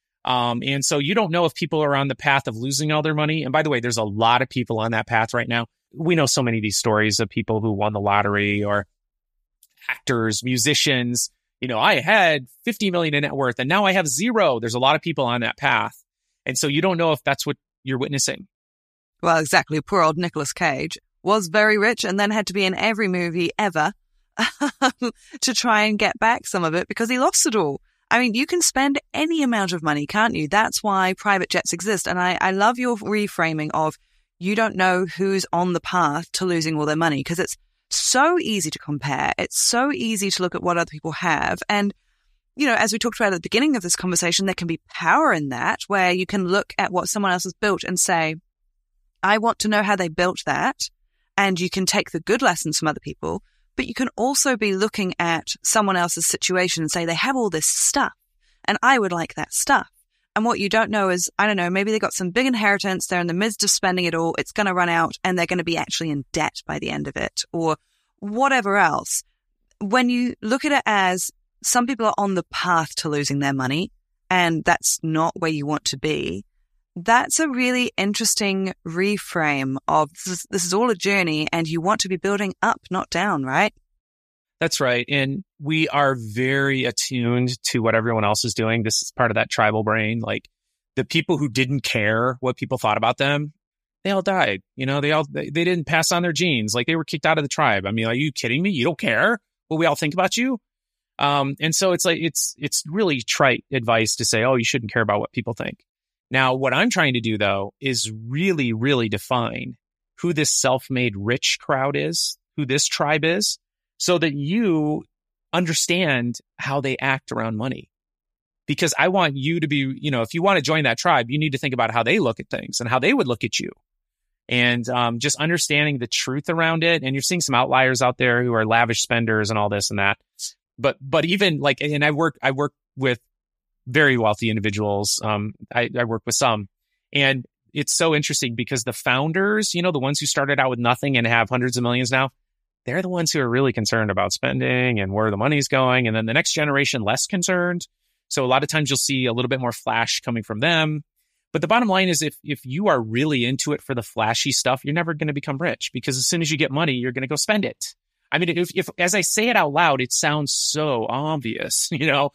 S2: And so you don't know if people are on the path of losing all their money. And by the way, there's a lot of people on that path right now. We know so many of these stories of people who won the lottery, or actors, musicians. I had 50 million in net worth and now I have 0. There's a lot of people on that path. And so you don't know if that's what you're witnessing.
S1: Well, exactly. Poor old Nicolas Cage was very rich and then had to be in every movie ever to try and get back some of it because he lost it all. I mean, you can spend any amount of money, can't you? That's why private jets exist. And I love your reframing of you don't know who's on the path to losing all their money, because it's so easy to compare. It's so easy to look at what other people have. And, as we talked about at the beginning of this conversation, there can be power in that, where you can look at what someone else has built and say, I want to know how they built that. And you can take the good lessons from other people, but you can also be looking at someone else's situation and say, they have all this stuff and I would like that stuff. And what you don't know is, I don't know, maybe they got some big inheritance. They're in the midst of spending it all. It's going to run out and they're going to be actually in debt by the end of it, or whatever else. when you look at it as some people are on the path to losing their money and that's not where you want to be, that's a really interesting reframe of this is all a journey and you want to be building up, not down, right?
S2: That's right. And we are very attuned to what everyone else is doing. This is part of that tribal brain. Like the people who didn't care what people thought about them, they all died. You know, they didn't pass on their genes. Like they were kicked out of the tribe. I mean, are you kidding me? You don't care what we all think about you? And so it's like, it's really trite advice to say, oh, you shouldn't care about what people think. Now, what I'm trying to do though, is really, really define who this self-made rich crowd is, who this tribe is, so that you understand how they act around money. Because I want you to be, you know, if you want to join that tribe, you need to think about how they look at things and how they would look at you. And just understanding the truth around it. And you're seeing some outliers out there who are lavish spenders and all this and that. But even like, and I work with very wealthy individuals. I work with some, and it's so interesting because the founders, you know, the ones who started out with nothing and have hundreds of millions now, they're the ones who are really concerned about spending and where the money's going. And then the next generation, less concerned. So a lot of times you'll see a little bit more flash coming from them. But the bottom line is if you are really into it for the flashy stuff, you're never going to become rich because as soon as you get money, you're going to go spend it. I mean, if as I say it out loud, it sounds so obvious, you know,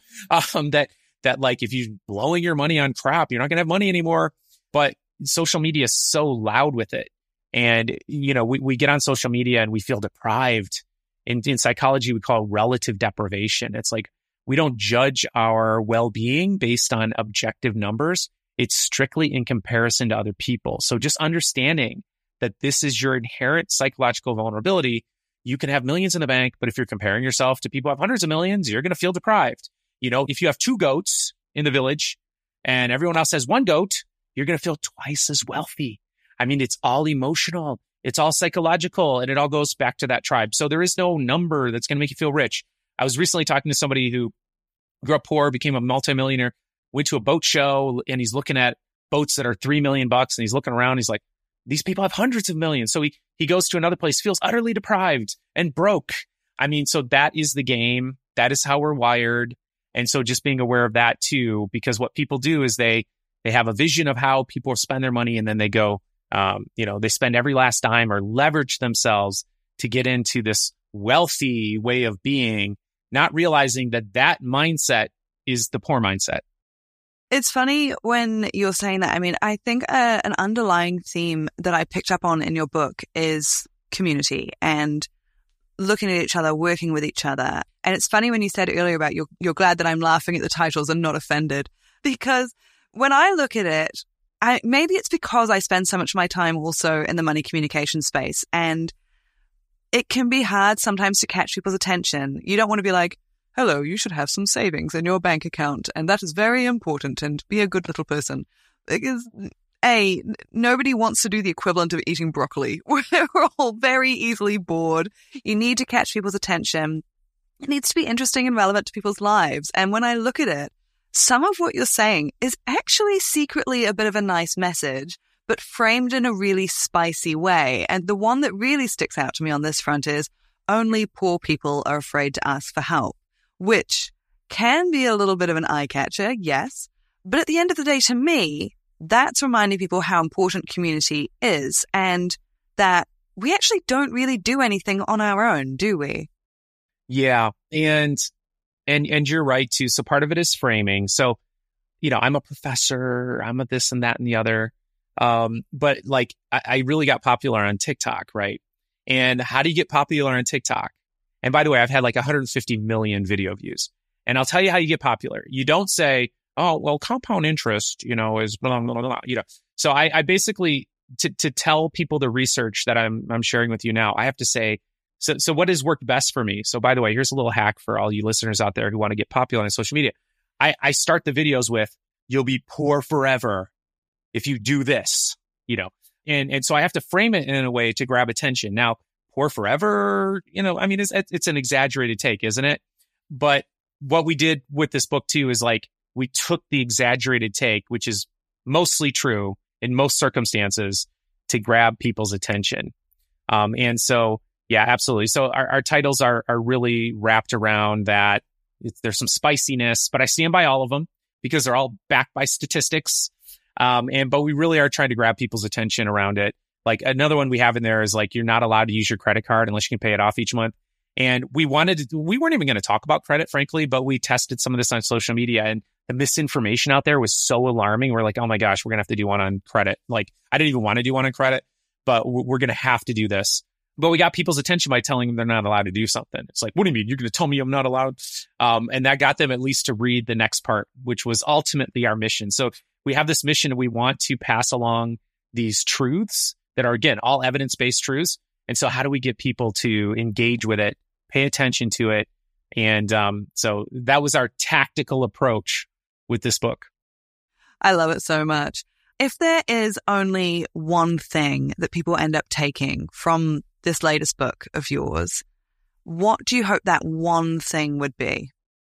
S2: that like if you're blowing your money on crap, you're not going to have money anymore. But social media is so loud with it. And, you know, we get on social media and we feel deprived. In psychology, we call it relative deprivation. It's like we don't judge our well-being based on objective numbers. It's strictly in comparison to other people. So just understanding that this is your inherent psychological vulnerability. You can have millions in the bank, but if you're comparing yourself to people who have hundreds of millions, you're going to feel deprived. You know, if you have 2 goats in the village and everyone else has 1 goat, you're going to feel twice as wealthy. I mean, it's all emotional. It's all psychological, and it all goes back to that tribe. So there is no number that's going to make you feel rich. I was recently talking to somebody who grew up poor, became a multimillionaire, went to a boat show, and he's looking at boats that are $3 million, and he's looking around. He's like, these people have hundreds of millions. So he goes to another place, feels utterly deprived and broke. I mean, so that is the game. That is how we're wired. And so just being aware of that too, because what people do is they have a vision of how people spend their money, and then they go, they spend every last dime or leverage themselves to get into this wealthy way of being, not realizing that mindset is the poor mindset.
S1: It's funny when you're saying that. I mean, I think an underlying theme that I picked up on in your book is community and looking at each other, working with each other. And it's funny when you said earlier about you're glad that I'm laughing at the titles and not offended, because when I look at it, maybe it's because I spend so much of my time also in the money communication space, and it can be hard sometimes to catch people's attention. You don't want to be like, hello, you should have some savings in your bank account, and that is very important, and be a good little person. Because nobody wants to do the equivalent of eating broccoli. We're all very easily bored. You need to catch people's attention. It needs to be interesting and relevant to people's lives. And when I look at it, some of what you're saying is actually secretly a bit of a nice message, but framed in a really spicy way. And the one that really sticks out to me on this front is only poor people are afraid to ask for help, which can be a little bit of an eye catcher, yes. But at the end of the day, to me, that's reminding people how important community is, and that we actually don't really do anything on our own, do we?
S2: Yeah. And you're right too. So part of it is framing. So, I'm a professor, I'm a this and that and the other. But like I really got popular on TikTok, right? And how do you get popular on TikTok? And by the way, I've had like 150 million video views. And I'll tell you how you get popular. You don't say, oh, well, compound interest, is blah, blah, blah, blah, So I basically, to tell people the research that I'm sharing with you now, I have to say, so what has worked best for me? So by the way, here's a little hack for all you listeners out there who want to get popular on social media. I start the videos with, you'll be poor forever if you do this, and so I have to frame it in a way to grab attention. Now, poor forever, it's an exaggerated take, isn't it? But what we did with this book too is like, we took the exaggerated take, which is mostly true in most circumstances, to grab people's attention. And so Yeah, absolutely. So our titles are really wrapped around that. There's some spiciness, but I stand by all of them because they're all backed by statistics. But we really are trying to grab people's attention around it. Like another one we have in there is like, you're not allowed to use your credit card unless you can pay it off each month. And we weren't even going to talk about credit, frankly, but we tested some of this on social media, and the misinformation out there was so alarming. We're like, oh my gosh, we're going to have to do one on credit. Like, I didn't even want to do one on credit, but we're going to have to do this. But we got people's attention by telling them they're not allowed to do something. It's like, what do you mean? You're going to tell me I'm not allowed? And that got them at least to read the next part, which was ultimately our mission. So we have this mission, and we want to pass along these truths that are, again, all evidence-based truths. And so how do we get people to engage with it, pay attention to it? And so that was our tactical approach with this book.
S1: I love it so much. If there is only one thing that people end up taking from this latest book of yours, what do you hope that one thing would be?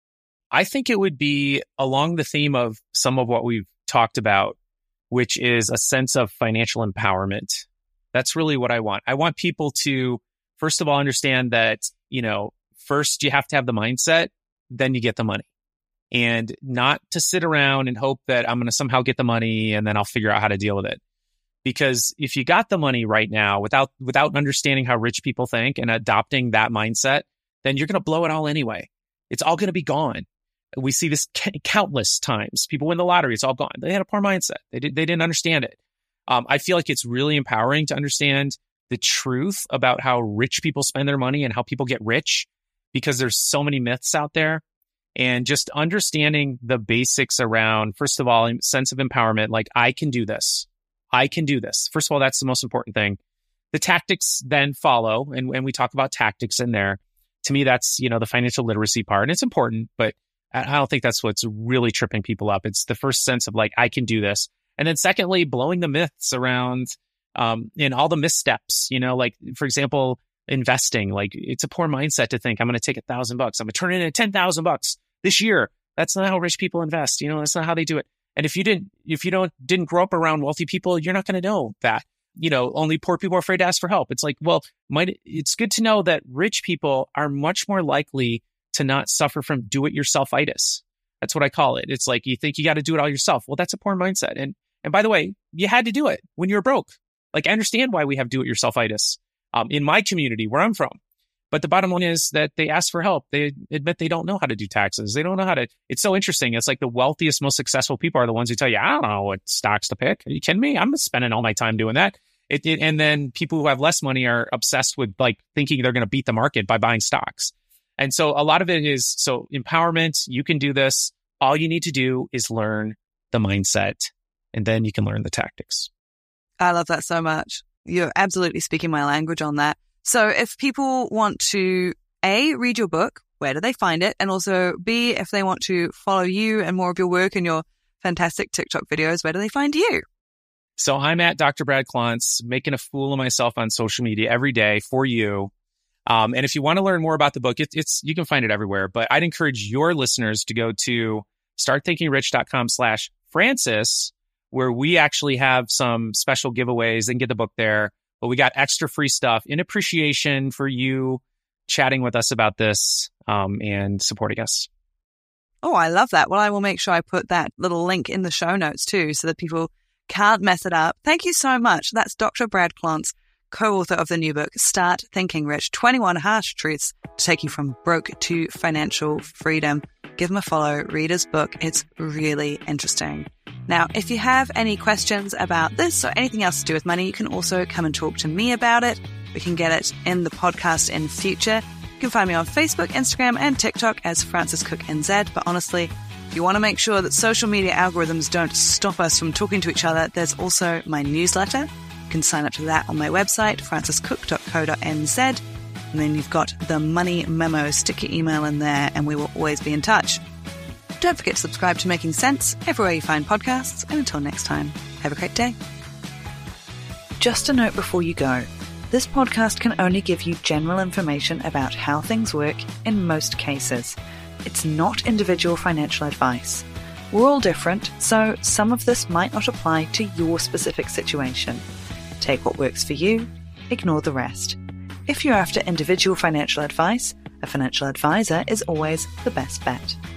S2: I think it would be along the theme of some of what we've talked about, which is a sense of financial empowerment. That's really what I want. I want people to, first of all, understand that, first you have to have the mindset, then you get the money. And not to sit around and hope that I'm going to somehow get the money and then I'll figure out how to deal with it. Because if you got the money right now without understanding how rich people think and adopting that mindset, then you're going to blow it all anyway. It's all going to be gone. We see this countless times. People win the lottery, it's all gone. They had a poor mindset. They didn't understand it. I feel like it's really empowering to understand the truth about how rich people spend their money and how people get rich, because there's so many myths out there. And just understanding the basics around, first of all, sense of empowerment, like I can do this. I can do this. First of all, that's the most important thing. The tactics then follow. And when we talk about tactics in there, to me, that's, the financial literacy part. And it's important, but I don't think that's what's really tripping people up. It's the first sense of like, I can do this. And then secondly, blowing the myths around, and all the missteps, like, for example, investing. Like, it's a poor mindset to think I'm going to take $1,000. I'm going to turn it into $10,000 this year. That's not how rich people invest. That's not how they do it. And if you didn't grow up around wealthy people, you're not going to know that. Only poor people are afraid to ask for help. It's like, well, it's good to know that rich people are much more likely to not suffer from do-it-yourselfitis. That's what I call it. It's like, you think you got to do it all yourself. Well, that's a poor mindset. And by the way, you had to do it when you were broke. Like, I understand why we have do-it-yourselfitis in my community where I'm from. But the bottom line is that they ask for help. They admit they don't know how to do taxes. They don't know how to. It's so interesting. It's like the wealthiest, most successful people are the ones who tell you, I don't know what stocks to pick. Are you kidding me? I'm spending all my time doing that. And then people who have less money are obsessed with like thinking they're going to beat the market by buying stocks. And so a lot of it is, so empowerment, you can do this. All you need to do is learn the mindset, and then you can learn the tactics.
S1: I love that so much. You're absolutely speaking my language on that. So if people want to, A, read your book, where do they find it? And also, B, if they want to follow you and more of your work and your fantastic TikTok videos, where do they find you?
S2: So I'm at Dr. Brad Klontz, making a fool of myself on social media every day for you. And if you want to learn more about the book, you can find it everywhere. But I'd encourage your listeners to go to startthinkingrich.com/Francis, where we actually have some special giveaways and get the book there. But we got extra free stuff in appreciation for you chatting with us about this and supporting us.
S1: Oh, I love that. Well, I will make sure I put that little link in the show notes too, so that people can't mess it up. Thank you so much. That's Dr. Brad Klontz, co-author of the new book, Start Thinking Rich, 21 Harsh Truths to Take You From Broke to Financial Freedom. Give him a follow, read his book. It's really interesting. Now, if you have any questions about this or anything else to do with money, you can also come and talk to me about it. We can get it in the podcast in future. You can find me on Facebook, Instagram, and TikTok as Francis Cook NZ. But honestly, if you want to make sure that social media algorithms don't stop us from talking to each other, there's also my newsletter. You can sign up to that on my website, franciscook.co.nz. And then you've got the money memo. Stick your email in there and we will always be in touch. Don't forget to subscribe to Making Sense everywhere you find podcasts. And until next time, have a great day. Just a note before you go. This podcast can only give you general information about how things work in most cases. It's not individual financial advice. We're all different, so some of this might not apply to your specific situation. Take what works for you, ignore the rest. If you're after individual financial advice, a financial advisor is always the best bet.